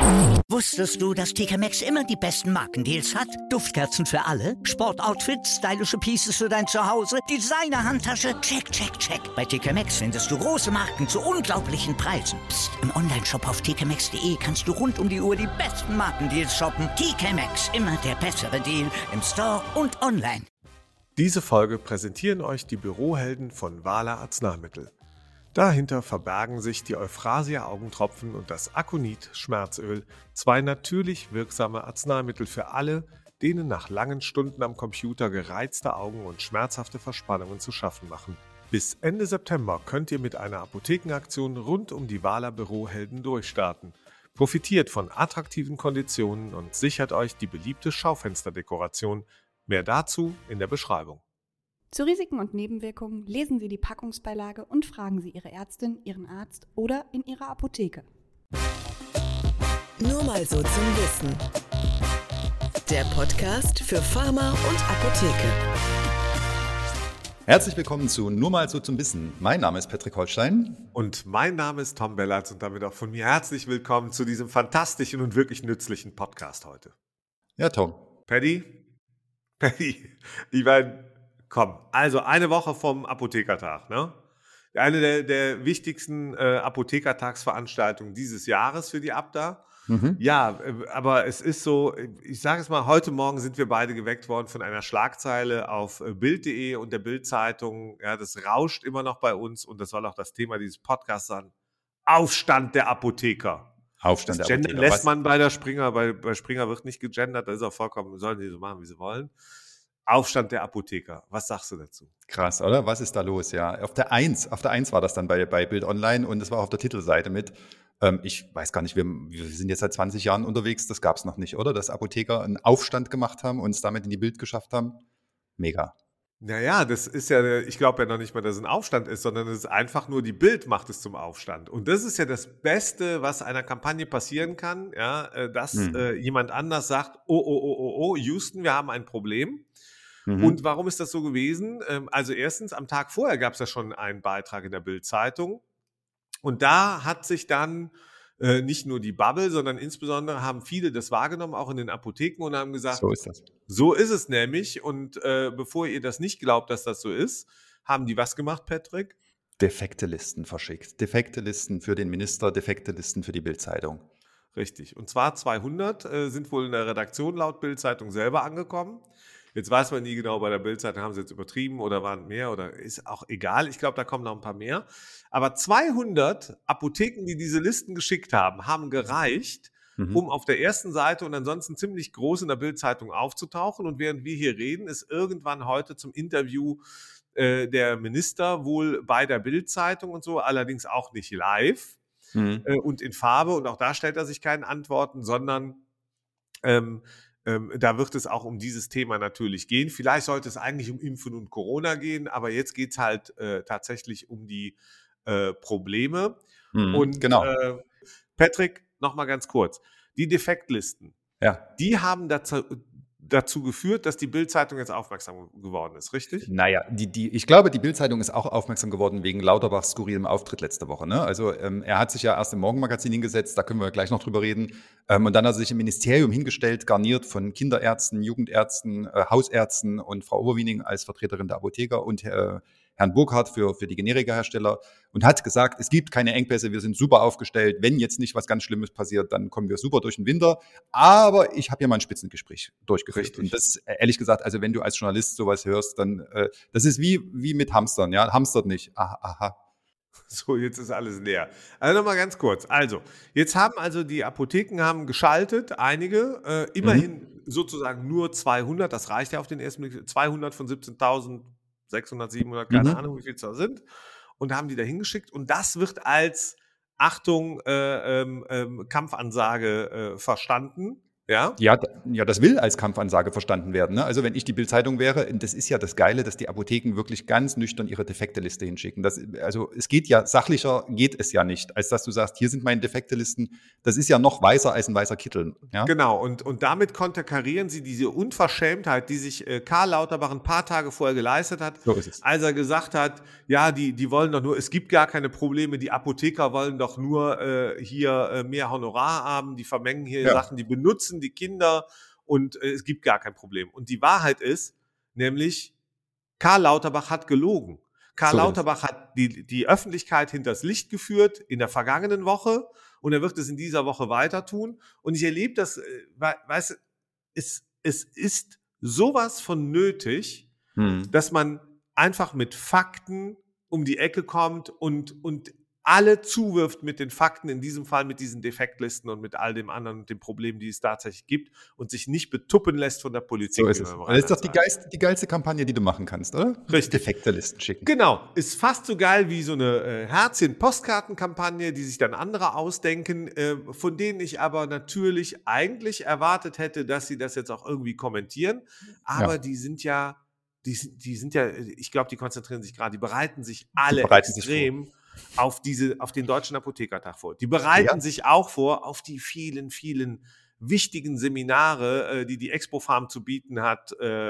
Wusstest du, dass TK Maxx immer die besten Markendeals hat? Duftkerzen für alle, Sportoutfits, stylische Pieces für dein Zuhause, Designer-Handtasche, check, check, check. Bei TK Maxx findest du große Marken zu unglaublichen Preisen. Psst. Im Onlineshop auf tkmaxx.de kannst du rund um die Uhr die besten Markendeals shoppen. TK Maxx, immer der bessere Deal im Store und online. Diese Folge präsentieren euch die Bürohelden von Wala Arzneimittel. Dahinter verbergen sich die Euphrasia-Augentropfen und das Aconit-Schmerzöl, zwei natürlich wirksame Arzneimittel für alle, denen nach langen Stunden am Computer gereizte Augen und schmerzhafte Verspannungen zu schaffen machen. Bis Ende September könnt ihr mit einer Apothekenaktion rund um die Wala Bürohelden durchstarten. Profitiert von attraktiven Konditionen und sichert euch die beliebte Schaufensterdekoration. Mehr dazu in der Beschreibung. Zu Risiken und Nebenwirkungen lesen Sie die Packungsbeilage und fragen Sie Ihre Ärztin, Ihren Arzt oder in Ihrer Apotheke. Nur mal so zum Wissen. Der Podcast für Pharma und Apotheke. Herzlich willkommen zu Nur mal so zum Wissen. Mein Name ist Patrick Holstein. Und mein Name ist Tom Bellatz und damit auch von mir herzlich willkommen zu diesem fantastischen und wirklich nützlichen Podcast heute. Ja, Tom. Paddy, ich meine, komm, also eine Woche vom Apothekertag, ne? Eine der wichtigsten Apothekertagsveranstaltungen dieses Jahres für die Abda. Ja, aber es ist so, ich sage es mal, heute Morgen sind wir beide geweckt worden von einer Schlagzeile auf Bild.de und der Bild-Zeitung. Ja, das rauscht immer noch bei uns und das soll auch das Thema dieses Podcasts sein. Aufstand der Apotheker. Aufstand das der Gendern Apotheker. lässt man bei der Springer, bei Springer wird nicht gegendert, da ist auch vollkommen, sollen die so machen, wie sie wollen. Aufstand der Apotheker. Was sagst du dazu? Krass, oder? Was ist da los? Ja, auf der 1 war das dann bei Bild Online und es war auf der Titelseite mit. Ich weiß gar nicht, wir sind jetzt seit 20 Jahren unterwegs, das gab es noch nicht, oder? Dass Apotheker einen Aufstand gemacht haben und es damit in die Bild geschafft haben. Mega. Naja, das ist ja, ich glaube ja noch nicht mal, dass es ein Aufstand ist, sondern es ist einfach nur, die Bild macht es zum Aufstand. Und das ist ja das Beste, was einer Kampagne passieren kann, ja, dass jemand anders sagt, oh, Houston, wir haben ein Problem. Und warum ist das so gewesen? Also erstens, am Tag vorher gab es ja schon einen Beitrag in der Bild-Zeitung. Und da hat sich dann nicht nur die Bubble, sondern insbesondere haben viele das wahrgenommen, auch in den Apotheken und haben gesagt, So ist das. So ist es nämlich. Und bevor ihr das nicht glaubt, dass das so ist, haben die was gemacht, Patrick? Defekte Listen verschickt. Defekte Listen für den Minister, defekte Listen für die Bild-Zeitung. Richtig. Und zwar 200 sind wohl in der Redaktion laut Bild-Zeitung selber angekommen. Jetzt weiß man nie genau, bei der Bild-Zeitung haben sie jetzt übertrieben oder waren mehr oder ist auch egal. Ich glaube, da kommen noch ein paar mehr. Aber 200 Apotheken, die diese Listen geschickt haben, haben gereicht, um auf der ersten Seite und ansonsten ziemlich groß in der Bild-Zeitung aufzutauchen. Und während wir hier reden, ist irgendwann heute zum Interview der Minister wohl bei der Bild-Zeitung und so, allerdings auch nicht live und in Farbe. Und auch da stellt er sich keine Antworten, sondern da wird es auch um dieses Thema natürlich gehen. Vielleicht sollte es eigentlich um Impfen und Corona gehen, aber jetzt geht es halt tatsächlich um die Probleme. Und genau. Patrick, nochmal ganz kurz. Die Defektlisten, Ja. die haben dazu geführt, dass die Bild-Zeitung jetzt aufmerksam geworden ist, richtig? Naja, ich glaube, die Bild-Zeitung ist auch aufmerksam geworden wegen Lauterbachs skurrilem Auftritt letzte Woche. Ne? Also er hat sich ja erst im Morgenmagazin hingesetzt, da können wir gleich noch drüber reden. Und dann hat er sich im Ministerium hingestellt, garniert von Kinderärzten, Jugendärzten, Hausärzten und Frau Oberwiening als Vertreterin der Apotheker und Herrn Burkhardt für die Generikahersteller und hat gesagt, es gibt keine Engpässe, wir sind super aufgestellt. Wenn jetzt nicht was ganz Schlimmes passiert, dann kommen wir super durch den Winter. Aber ich habe hier mal ein Spitzengespräch durchgeführt. Richtig. Und das, ehrlich gesagt, also wenn du als Journalist sowas hörst, dann, das ist wie mit Hamstern, ja, hamstert nicht. Aha. So, jetzt ist alles leer. Also nochmal ganz kurz. Also, jetzt haben die Apotheken haben geschaltet, einige, immerhin sozusagen nur 200, das reicht ja auf den ersten Blick, 200 von 17.600, 700, keine Ahnung, wie viel es da sind, und haben die da hingeschickt. Und das wird als, Achtung, Kampfansage verstanden. Ja? Ja, das will als Kampfansage verstanden werden. Ne? Also wenn ich die Bild-Zeitung wäre, das ist ja das Geile, dass die Apotheken wirklich ganz nüchtern ihre Defekteliste hinschicken. Also es geht ja, sachlicher geht es ja nicht, als dass du sagst, hier sind meine Defektelisten. Das ist ja noch weißer als ein weißer Kittel. Ja? Genau, und damit konterkarieren sie diese Unverschämtheit, die sich Karl Lauterbach ein paar Tage vorher geleistet hat, So ist es. als er gesagt hat, ja, die wollen doch nur, es gibt gar keine Probleme, die Apotheker wollen doch nur hier mehr Honorar haben, die vermengen hier Sachen, die benutzen die Kinder und es gibt gar kein Problem. Und die Wahrheit ist, nämlich Karl Lauterbach hat gelogen. Karl Lauterbach hat die Öffentlichkeit hinters Licht geführt in der vergangenen Woche und er wird es in dieser Woche weiter tun. Und ich erlebe das, weißt du, es ist sowas von nötig, dass man einfach mit Fakten um die Ecke kommt und alle zuwirft mit den Fakten, in diesem Fall mit diesen Defektlisten und mit all dem anderen und den Problemen, die es tatsächlich gibt und sich nicht betuppen lässt von der Politik. So ist es. Das ist doch die geilste Kampagne, die du machen kannst, oder? Richtig. Defekte Listen schicken. Genau. Ist fast so geil wie so eine Herzchen-Postkartenkampagne, die sich dann andere ausdenken, von denen ich aber natürlich eigentlich erwartet hätte, dass sie das jetzt auch irgendwie kommentieren. Aber die sind ja, ich glaube, die konzentrieren sich gerade, die bereiten sich alle extrem auf den Deutschen Apothekertag vor. Die bereiten sich auch vor auf die vielen, vielen wichtigen Seminare, die Expo Farm zu bieten hat,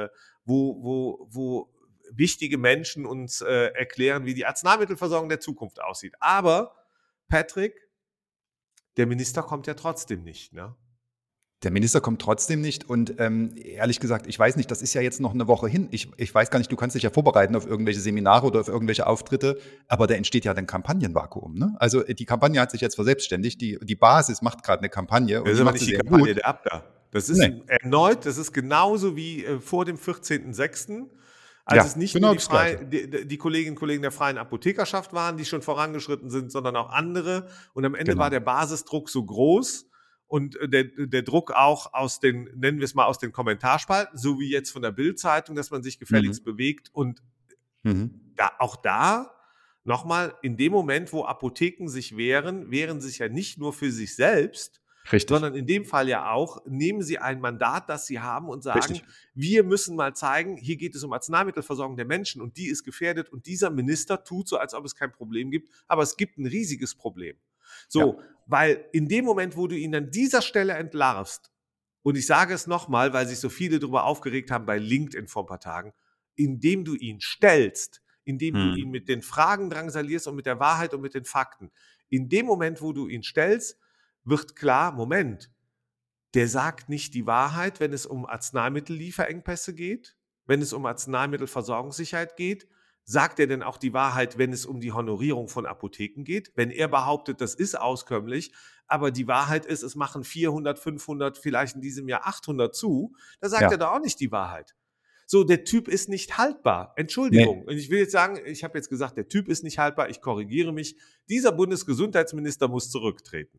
wo wichtige Menschen uns erklären, wie die Arzneimittelversorgung der Zukunft aussieht. Aber, Patrick, der Minister kommt ja trotzdem nicht, ne? Der Minister kommt trotzdem nicht und ehrlich gesagt, ich weiß nicht, das ist ja jetzt noch eine Woche hin. Ich weiß gar nicht, du kannst dich ja vorbereiten auf irgendwelche Seminare oder auf irgendwelche Auftritte, aber da entsteht ja ein Kampagnenvakuum. Ne? Also die Kampagne hat sich jetzt verselbstständigt, die Basis macht gerade eine Kampagne. Das ist aber nicht die Kampagne der Abda. Das ist erneut, das ist genauso wie vor dem 14.06., als es nicht nur die Kolleginnen und Kollegen der Freien Apothekerschaft waren, die schon vorangeschritten sind, sondern auch andere. Und am Ende war der Basisdruck so groß, und der Druck auch nennen wir es mal aus den Kommentarspalten, so wie jetzt von der Bild-Zeitung, dass man sich gefälligst bewegt. Und auch da nochmal, in dem Moment, wo Apotheken sich wehren sie sich ja nicht nur für sich selbst, sondern in dem Fall ja auch, nehmen sie ein Mandat, das sie haben und sagen, wir müssen mal zeigen, hier geht es um Arzneimittelversorgung der Menschen und die ist gefährdet und dieser Minister tut so, als ob es kein Problem gibt, aber es gibt ein riesiges Problem. So, weil in dem Moment, wo du ihn an dieser Stelle entlarvst, und ich sage es nochmal, weil sich so viele darüber aufgeregt haben bei LinkedIn vor ein paar Tagen, indem du ihn stellst, indem du ihn mit den Fragen drangsalierst und mit der Wahrheit und mit den Fakten, in dem Moment, wo du ihn stellst, wird klar, Moment, der sagt nicht die Wahrheit, wenn es um Arzneimittellieferengpässe geht, wenn es um Arzneimittelversorgungssicherheit geht. Sagt er denn auch die Wahrheit, wenn es um die Honorierung von Apotheken geht? Wenn er behauptet, das ist auskömmlich, aber die Wahrheit ist, es machen 400, 500, vielleicht in diesem Jahr 800 zu, da sagt er doch auch nicht die Wahrheit. So, der Typ ist nicht haltbar. Entschuldigung. Nee. Und ich will jetzt sagen, ich habe jetzt gesagt, der Typ ist nicht haltbar, ich korrigiere mich. Dieser Bundesgesundheitsminister muss zurücktreten.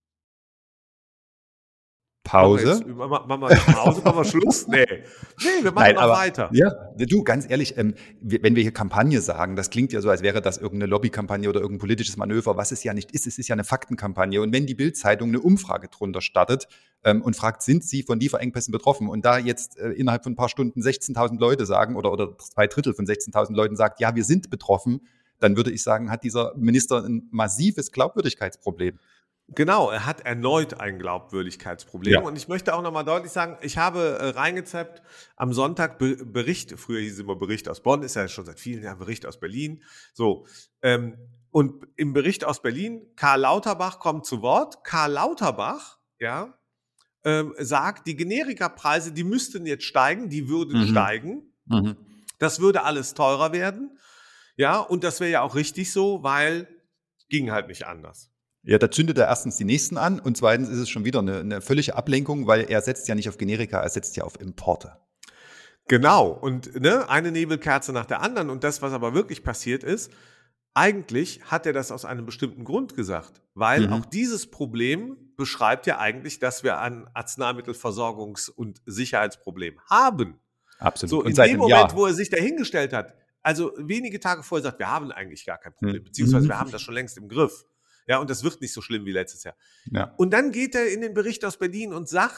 Pause. Machen wir Pause, machen wir Schluss? Nee, wir machen noch weiter. Ja, du, ganz ehrlich, wenn wir hier Kampagne sagen, das klingt ja so, als wäre das irgendeine Lobbykampagne oder irgendein politisches Manöver, was es ja nicht ist. Es ist ja eine Faktenkampagne. Und wenn die Bild-Zeitung eine Umfrage drunter startet und fragt, sind Sie von Lieferengpässen betroffen? Und da jetzt innerhalb von ein paar Stunden 16.000 Leute sagen oder 2/3 von 16.000 Leuten sagt, ja, wir sind betroffen, dann würde ich sagen, hat dieser Minister ein massives Glaubwürdigkeitsproblem. Genau, er hat erneut ein Glaubwürdigkeitsproblem. Ja. Und ich möchte auch nochmal deutlich sagen, ich habe reingezappt am Sonntag Bericht, früher hieß es immer Bericht aus Bonn, ist ja schon seit vielen Jahren Bericht aus Berlin. So, und im Bericht aus Berlin, Karl Lauterbach kommt zu Wort. Karl Lauterbach, sagt, die Generikapreise, die müssten jetzt steigen, die würden steigen. Das würde alles teurer werden. Ja, und das wäre ja auch richtig so, weil ging halt nicht anders. Ja, da zündet er erstens die nächsten an und zweitens ist es schon wieder eine völlige Ablenkung, weil er setzt ja nicht auf Generika, er setzt ja auf Importe. Genau, und eine Nebelkerze nach der anderen. Und das, was aber wirklich passiert ist, eigentlich hat er das aus einem bestimmten Grund gesagt, weil auch dieses Problem beschreibt ja eigentlich, dass wir ein Arzneimittelversorgungs- und Sicherheitsproblem haben. Absolut. So, in dem Moment, wo er sich dahingestellt hat, also wenige Tage vorher sagt, wir haben eigentlich gar kein Problem, beziehungsweise wir haben das schon längst im Griff. Ja, und das wird nicht so schlimm wie letztes Jahr. Ja. Und dann geht er in den Bericht aus Berlin und sagt,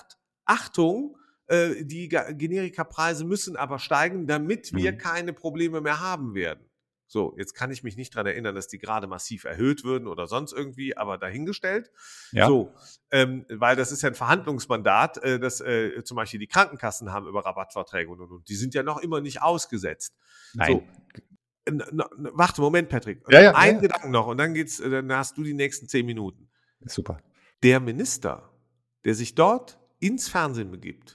Achtung, die Generikapreise müssen aber steigen, damit wir keine Probleme mehr haben werden. So, jetzt kann ich mich nicht daran erinnern, dass die gerade massiv erhöht würden oder sonst irgendwie, aber dahingestellt. Ja. So, weil das ist ja ein Verhandlungsmandat, das zum Beispiel die Krankenkassen haben über Rabattverträge und. Die sind ja noch immer nicht ausgesetzt. Nein. So, warte, Moment, Patrick. Ja. Gedanken noch und dann hast du die nächsten 10 Minuten. Super. Der Minister, der sich dort ins Fernsehen begibt,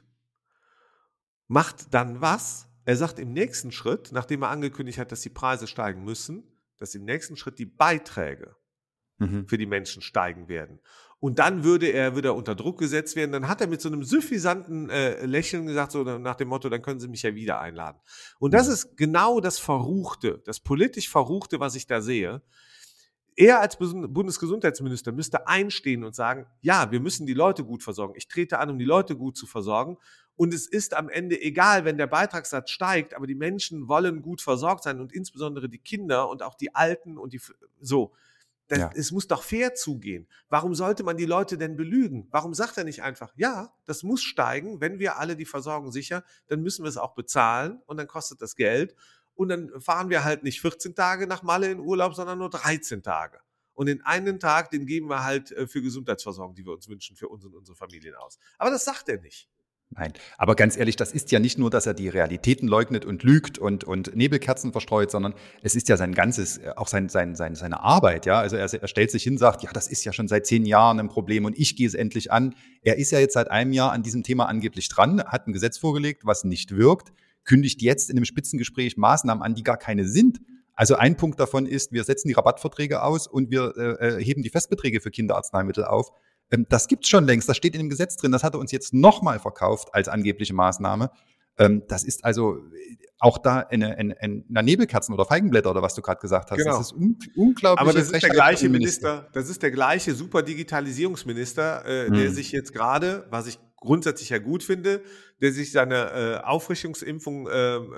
macht dann was? Er sagt im nächsten Schritt, nachdem er angekündigt hat, dass die Preise steigen müssen, dass im nächsten Schritt die Beiträge für die Menschen steigen werden. Und dann würde er wieder unter Druck gesetzt werden. Dann hat er mit so einem suffisanten Lächeln gesagt, so nach dem Motto, dann können Sie mich ja wieder einladen. Und das ist genau das Verruchte, das politisch Verruchte, was ich da sehe. Er als Bundesgesundheitsminister müsste einstehen und sagen, ja, wir müssen die Leute gut versorgen. Ich trete an, um die Leute gut zu versorgen. Und es ist am Ende egal, wenn der Beitragssatz steigt, aber die Menschen wollen gut versorgt sein und insbesondere die Kinder und auch die Alten und es muss doch fair zugehen. Warum sollte man die Leute denn belügen? Warum sagt er nicht einfach, ja, das muss steigen, wenn wir alle die Versorgung sichern, dann müssen wir es auch bezahlen und dann kostet das Geld. Und dann fahren wir halt nicht 14 Tage nach Malle in Urlaub, sondern nur 13 Tage. Und den einen Tag, den geben wir halt für Gesundheitsversorgung, die wir uns wünschen, für uns und unsere Familien aus. Aber das sagt er nicht. Nein, aber ganz ehrlich, das ist ja nicht nur, dass er die Realitäten leugnet und lügt und Nebelkerzen verstreut, sondern es ist ja sein ganzes, auch seine Arbeit, ja. Also er stellt sich hin, sagt, ja, das ist ja schon seit 10 Jahren ein Problem und ich gehe es endlich an. Er ist ja jetzt seit einem Jahr an diesem Thema angeblich dran, hat ein Gesetz vorgelegt, was nicht wirkt, kündigt jetzt in einem Spitzengespräch Maßnahmen an, die gar keine sind. Also ein Punkt davon ist, wir setzen die Rabattverträge aus und wir heben die Festbeträge für Kinderarzneimittel auf. Das gibt's schon längst, das steht in dem Gesetz drin, das hat er uns jetzt nochmal verkauft als angebliche Maßnahme. Das ist also auch da in einer Nebelkerzen- oder Feigenblätter oder was du gerade gesagt hast. Genau. Das ist unglaublich. Aber das ist der gleiche Minister, das ist der gleiche Super-Digitalisierungsminister, der sich jetzt gerade, was ich grundsätzlich ja gut finde, der sich seine Auffrischungsimpfung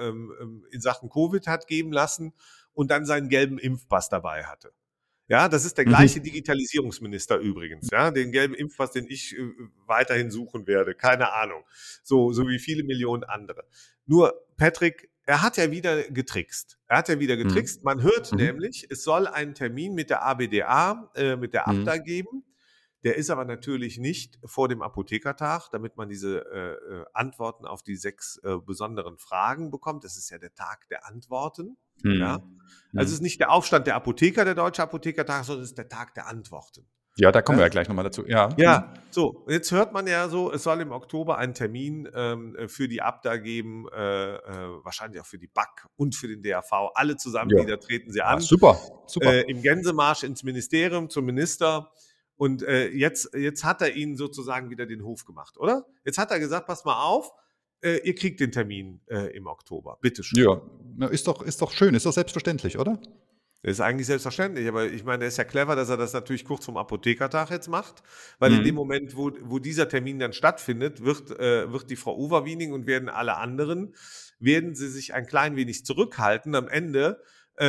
in Sachen Covid hat geben lassen und dann seinen gelben Impfpass dabei hatte. Ja, das ist der gleiche Digitalisierungsminister übrigens, ja, den gelben Impfpass, den ich weiterhin suchen werde, keine Ahnung, so wie viele Millionen andere. Nur, Patrick, er hat ja wieder getrickst. Man hört nämlich, es soll einen Termin mit der ABDA, mit der ABDA geben. Der ist aber natürlich nicht vor dem Apothekertag, damit man diese Antworten auf die 6 besonderen Fragen bekommt. Das ist ja der Tag der Antworten. Ja? Also es ist nicht der Aufstand der Apotheker, der Deutsche Apothekertag, sondern es ist der Tag der Antworten. Ja, da kommen wir ja gleich nochmal dazu. Ja, so, jetzt hört man ja so, es soll im Oktober einen Termin für die ABDA geben, wahrscheinlich auch für die BAK und für den DAV. Alle zusammen wieder treten sie an. Super. Im Gänsemarsch ins Ministerium, zum Minister. Und jetzt hat er ihnen sozusagen wieder den Hof gemacht, oder? Jetzt hat er gesagt, pass mal auf, ihr kriegt den Termin im Oktober. Bitteschön. Ja, ist doch schön, ist doch selbstverständlich, oder? Das ist eigentlich selbstverständlich, aber ich meine, der ist ja clever, dass er das natürlich kurz vorm Apothekertag jetzt macht, weil in dem Moment, wo dieser Termin dann stattfindet, wird die Frau Overwiening und werden alle anderen, werden sie sich ein klein wenig zurückhalten. Am Ende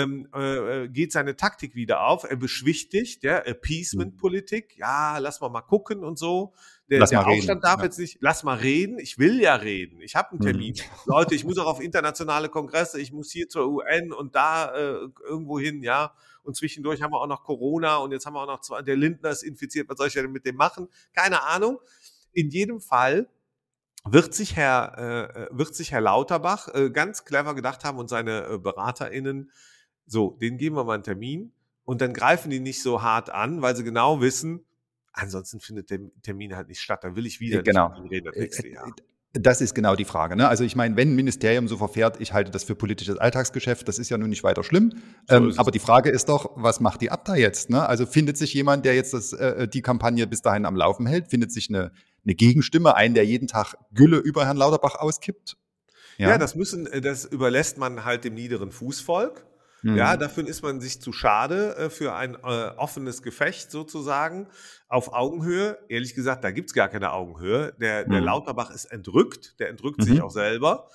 geht seine Taktik wieder auf. Er beschwichtigt, Appeasement-Politik. Ja, lass mal gucken und so. Der Aufstand darf jetzt nicht, lass mal reden. Ich will ja reden. Ich habe einen Termin. Leute, ich muss auch auf internationale Kongresse. Ich muss hier zur UN und da irgendwo hin, ja. Und zwischendurch haben wir auch noch Corona und jetzt haben wir auch noch der Lindner ist infiziert. Was soll ich denn mit dem machen? Keine Ahnung. In jedem Fall wird sich Herr Lauterbach ganz clever gedacht haben und seine BeraterInnen, so, denen geben wir mal einen Termin und dann greifen die nicht so hart an, weil sie genau wissen, ansonsten findet der Termin halt nicht statt. Dann will ich wieder nicht mit ihm reden das nächste Jahr. Das ist genau die Frage. Ne? Also ich meine, wenn ein Ministerium so verfährt, ich halte das für politisches Alltagsgeschäft, das ist ja nun nicht weiter schlimm. Aber die Frage ist doch, was macht die ABDA jetzt? Ne? Also findet sich jemand, der jetzt die Kampagne bis dahin am Laufen hält? Findet sich eine Gegenstimme, einen, der jeden Tag Gülle über Herrn Lauterbach auskippt? Ja, das überlässt man halt dem niederen Fußvolk. Ja, dafür ist man sich zu schade für ein offenes Gefecht sozusagen auf Augenhöhe. Ehrlich gesagt, da gibt's gar keine Augenhöhe. Der Lauterbach ist entrückt, der entrückt sich auch selber.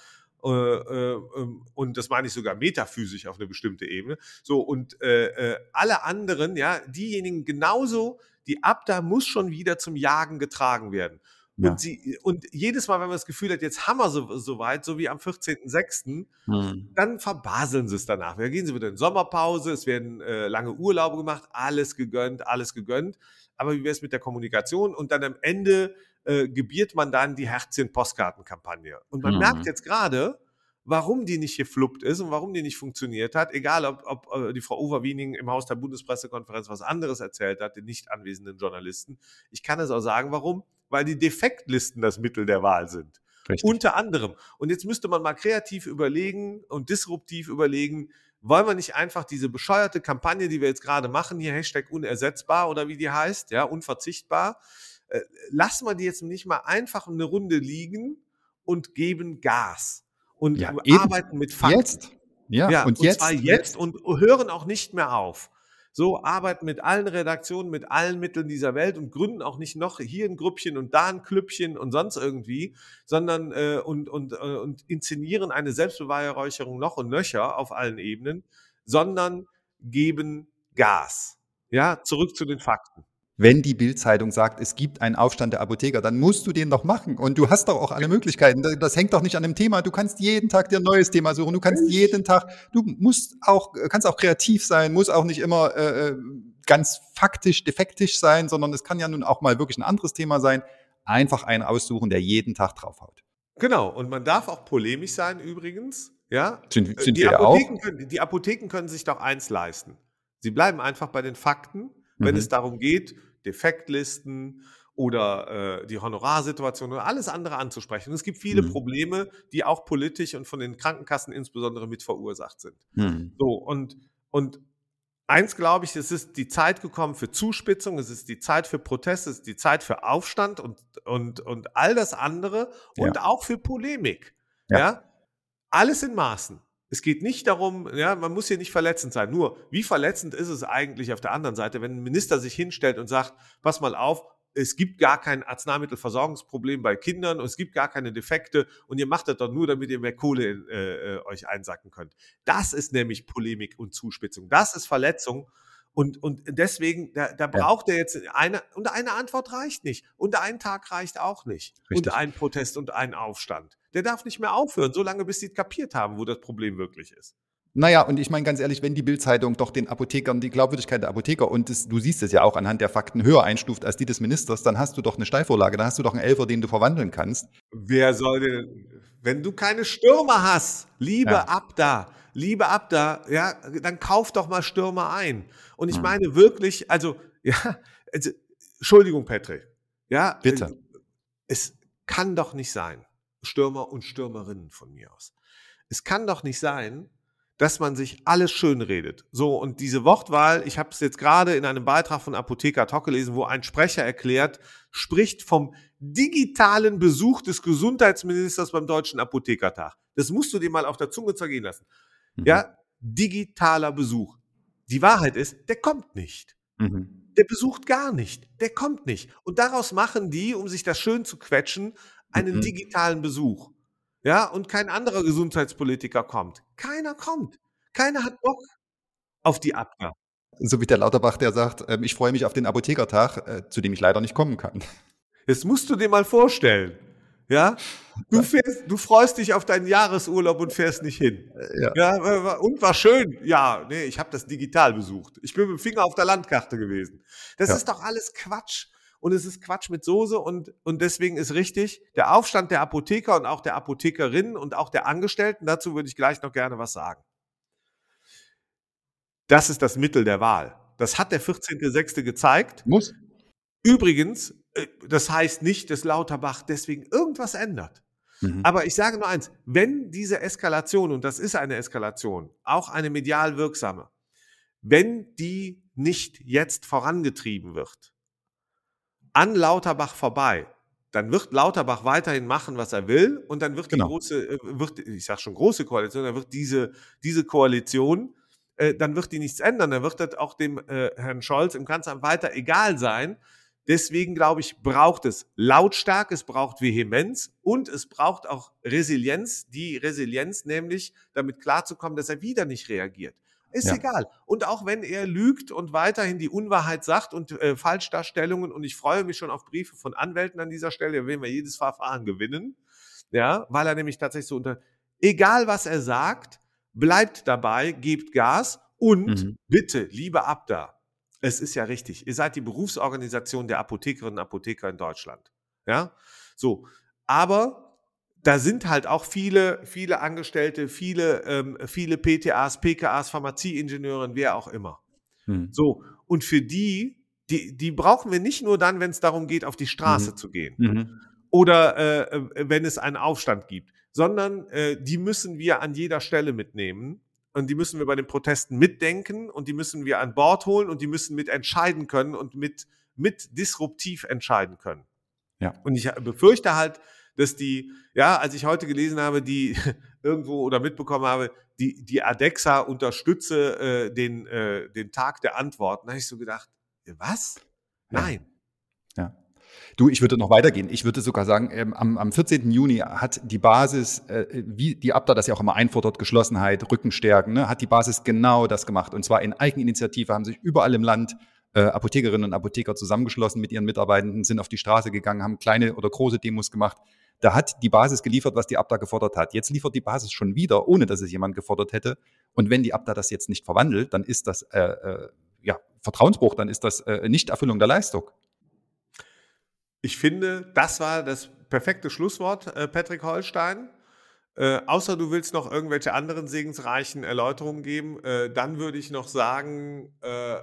Und das meine ich sogar metaphysisch auf eine bestimmte Ebene. So, und alle anderen, ja, diejenigen genauso, die ABDA muss schon wieder zum Jagen getragen werden. Ja. Und jedes Mal, wenn man das Gefühl hat, jetzt haben wir so weit, so wie am 14.06., dann verbaseln sie es danach. Da gehen sie wieder in Sommerpause, es werden lange Urlaube gemacht, alles gegönnt. Aber wie wäre es mit der Kommunikation? Und dann am Ende gebiert man dann die Herzchen-Postkartenkampagne. Und man merkt jetzt gerade, warum die nicht gefluppt ist und warum die nicht funktioniert hat, egal ob die Frau Overwiening im Haus der Bundespressekonferenz was anderes erzählt hat, den nicht anwesenden Journalisten. Ich kann es auch sagen, warum. Weil die Defektlisten das Mittel der Wahl sind. Richtig. Unter anderem. Und jetzt müsste man mal kreativ überlegen und disruptiv überlegen, wollen wir nicht einfach diese bescheuerte Kampagne, die wir jetzt gerade machen, hier Hashtag unersetzbar oder wie die heißt, ja, unverzichtbar, lassen wir die jetzt nicht mal einfach eine Runde liegen und geben Gas und Ja, arbeiten mit Fakten. Jetzt. Ja, und zwar jetzt und hören auch nicht mehr auf. So arbeiten mit allen Redaktionen, mit allen Mitteln dieser Welt und gründen auch nicht noch hier ein Grüppchen und da ein Klüppchen und sonst irgendwie, sondern und inszenieren eine Selbstbeweihräucherung noch und nöcher auf allen Ebenen, sondern geben Gas. Ja, zurück zu den Fakten. Wenn die Bild-Zeitung sagt, es gibt einen Aufstand der Apotheker, dann musst du den doch machen. Und du hast doch auch alle Möglichkeiten. Das hängt doch nicht an dem Thema. Du kannst jeden Tag dir ein neues Thema suchen. Du kannst jeden Tag, kannst auch kreativ sein, muss auch nicht immer ganz faktisch, defektisch sein, sondern es kann ja nun auch mal wirklich ein anderes Thema sein. Einfach einen aussuchen, der jeden Tag draufhaut. Genau. Und man darf auch polemisch sein übrigens. Ja? Sind Die wir auch? Apotheken können sich doch eins leisten. Sie bleiben einfach bei den Fakten. Wenn es darum geht, Defektlisten oder die Honorarsituation oder alles andere anzusprechen. Und es gibt viele Probleme, die auch politisch und von den Krankenkassen insbesondere mit verursacht sind. So, und eins glaube ich, es ist die Zeit gekommen für Zuspitzung, es ist die Zeit für Protest, es ist die Zeit für Aufstand und all das andere und auch für Polemik. Ja? Alles in Maßen. Es geht nicht darum, ja, man muss hier nicht verletzend sein. Nur, wie verletzend ist es eigentlich auf der anderen Seite, wenn ein Minister sich hinstellt und sagt, pass mal auf, es gibt gar kein Arzneimittelversorgungsproblem bei Kindern und es gibt gar keine Defekte und ihr macht das doch nur, damit ihr mehr Kohle euch einsacken könnt. Das ist nämlich Polemik und Zuspitzung. Das ist Verletzung. Und deswegen, da braucht er jetzt eine Antwort reicht nicht. Und ein Tag reicht auch nicht. Richtig. Und ein Protest und ein Aufstand. Der darf nicht mehr aufhören, solange bis sie kapiert haben, wo das Problem wirklich ist. Naja, und ich meine ganz ehrlich, wenn die Bild-Zeitung doch den Apothekern die Glaubwürdigkeit der Apotheker und du siehst es ja auch anhand der Fakten höher einstuft als die des Ministers, dann hast du doch eine Steilvorlage, dann hast du doch einen Elfer, den du verwandeln kannst. Wer soll denn, wenn du keine Stürmer hast, Liebe ab da, ja, dann kauf doch mal Stürmer ein. Und ich meine wirklich, Entschuldigung, Patrick, ja, Bitte. Es kann doch nicht sein, Stürmer und Stürmerinnen von mir aus. Es kann doch nicht sein, dass man sich alles schön redet. So, und diese Wortwahl, ich habe es jetzt gerade in einem Beitrag von Apotheker Talk gelesen, wo ein Sprecher spricht vom digitalen Besuch des Gesundheitsministers beim Deutschen Apothekertag. Das musst du dir mal auf der Zunge zergehen lassen. Ja, digitaler Besuch. Die Wahrheit ist, der kommt nicht. Der besucht gar nicht. Der kommt nicht. Und daraus machen die, um sich das schön zu quetschen, einen digitalen Besuch. Ja, und kein anderer Gesundheitspolitiker kommt. Keiner kommt. Keiner hat Bock auf die Abgabe. So wie der Lauterbach, der sagt, ich freue mich auf den Apothekertag, zu dem ich leider nicht kommen kann. Das musst du dir mal vorstellen. Ja, du freust dich auf deinen Jahresurlaub und fährst nicht hin. Ja, und war schön. Ja, nee, ich habe das digital besucht. Ich bin mit dem Finger auf der Landkarte gewesen. Das ist doch alles Quatsch. Und es ist Quatsch mit Soße und deswegen ist richtig, der Aufstand der Apotheker und auch der Apothekerinnen und auch der Angestellten, dazu würde ich gleich noch gerne was sagen. Das ist das Mittel der Wahl. Das hat der 14.06. gezeigt. Muss. Übrigens, das heißt nicht, dass Lauterbach deswegen irgendwas ändert. Aber ich sage nur eins, wenn diese Eskalation, und das ist eine Eskalation, auch eine medial wirksame, wenn die nicht jetzt vorangetrieben wird, an Lauterbach vorbei, dann wird Lauterbach weiterhin machen, was er will, und dann wird die große Koalition, dann wird diese Koalition, dann wird die nichts ändern, dann wird das auch dem Herrn Scholz im Kanzleramt weiter egal sein. Deswegen, glaube ich, braucht es Lautstärke, es braucht Vehemenz und es braucht auch Resilienz, die Resilienz nämlich, damit klarzukommen, dass er wieder nicht reagiert. Ist egal. Und auch wenn er lügt und weiterhin die Unwahrheit sagt und Falschdarstellungen, und ich freue mich schon auf Briefe von Anwälten an dieser Stelle, da werden wir jedes Verfahren gewinnen, ja, weil er nämlich tatsächlich so egal was er sagt, bleibt dabei, gebt Gas und bitte, liebe Abda, es ist ja richtig, ihr seid die Berufsorganisation der Apothekerinnen und Apotheker in Deutschland, ja, so, aber da sind halt auch viele Angestellte, viele PTAs, PKAs, Pharmazieingenieure, wer auch immer. So, und für die brauchen wir nicht nur dann, wenn es darum geht, auf die Straße zu gehen oder wenn es einen Aufstand gibt, sondern die müssen wir an jeder Stelle mitnehmen und die müssen wir bei den Protesten mitdenken und die müssen wir an Bord holen und die müssen mit entscheiden können und mit disruptiv entscheiden können. Ja. Und ich befürchte halt, dass als ich heute gelesen habe, die irgendwo oder mitbekommen habe, die ADEXA unterstütze den Tag der Antworten, da habe ich so gedacht, was? Nein. Ja. Du, ich würde noch weitergehen. Ich würde sogar sagen, am 14. Juni hat die Basis, wie die Abda das ja auch immer einfordert, Geschlossenheit, Rückenstärken, ne, hat die Basis genau das gemacht. Und zwar in Eigeninitiative haben sich überall im Land Apothekerinnen und Apotheker zusammengeschlossen mit ihren Mitarbeitenden, sind auf die Straße gegangen, haben kleine oder große Demos gemacht. Da hat die Basis geliefert, was die Abda gefordert hat. Jetzt liefert die Basis schon wieder, ohne dass es jemand gefordert hätte. Und wenn die Abda das jetzt nicht verwandelt, dann ist das Vertrauensbruch, dann ist das Nichterfüllung der Leistung. Ich finde, das war das perfekte Schlusswort, Patrick Holstein. Außer du willst noch irgendwelche anderen segensreichen Erläuterungen geben, dann würde ich noch sagen,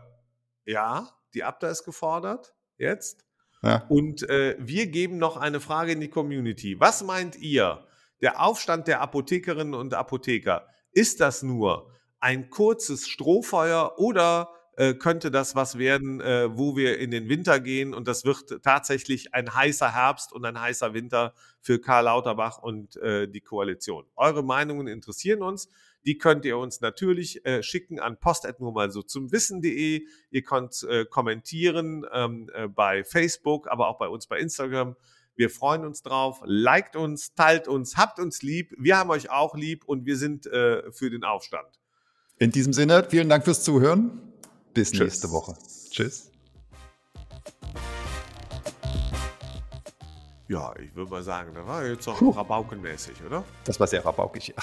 die Abda ist gefordert jetzt. Ja. Und wir geben noch eine Frage in die Community. Was meint ihr, der Aufstand der Apothekerinnen und Apotheker, ist das nur ein kurzes Strohfeuer oder könnte das was werden, wo wir in den Winter gehen und das wird tatsächlich ein heißer Herbst und ein heißer Winter für Karl Lauterbach und die Koalition? Eure Meinungen interessieren uns. Die könnt ihr uns natürlich schicken an post@nurmalsozumwissen.de. Ihr könnt kommentieren bei Facebook, aber auch bei uns bei Instagram. Wir freuen uns drauf. Liked uns, teilt uns, habt uns lieb. Wir haben euch auch lieb und wir sind für den Aufstand. In diesem Sinne, vielen Dank fürs Zuhören. Bis nächste Woche. Tschüss. Ja, ich würde mal sagen, das war jetzt auch rabaukenmäßig, oder? Das war sehr rabaukig, ja.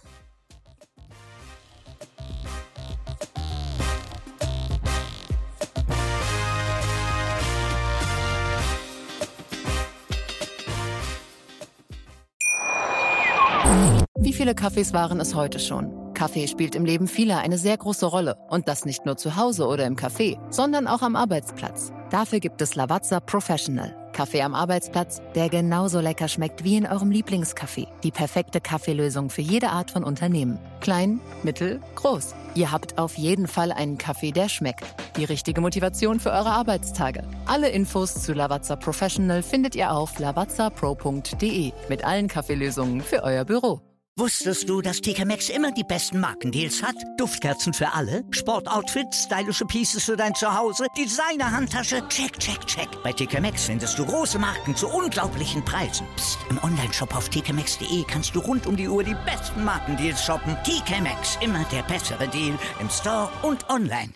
Wie viele Kaffees waren es heute schon? Kaffee spielt im Leben vieler eine sehr große Rolle. Und das nicht nur zu Hause oder im Café, sondern auch am Arbeitsplatz. Dafür gibt es Lavazza Professional. Kaffee am Arbeitsplatz, der genauso lecker schmeckt wie in eurem Lieblingscafé. Die perfekte Kaffeelösung für jede Art von Unternehmen. Klein, mittel, groß. Ihr habt auf jeden Fall einen Kaffee, der schmeckt. Die richtige Motivation für eure Arbeitstage. Alle Infos zu Lavazza Professional findet ihr auf lavazzapro.de. Mit allen Kaffeelösungen für euer Büro. Wusstest du, dass TK Maxx immer die besten Markendeals hat? Duftkerzen für alle, Sportoutfits, stylische Pieces für dein Zuhause, Designer-Handtasche, check, check, check. Bei TK Maxx findest du große Marken zu unglaublichen Preisen. Psst. Im Onlineshop auf tkmaxx.de kannst du rund um die Uhr die besten Markendeals shoppen. TK Maxx, immer der bessere Deal im Store und online.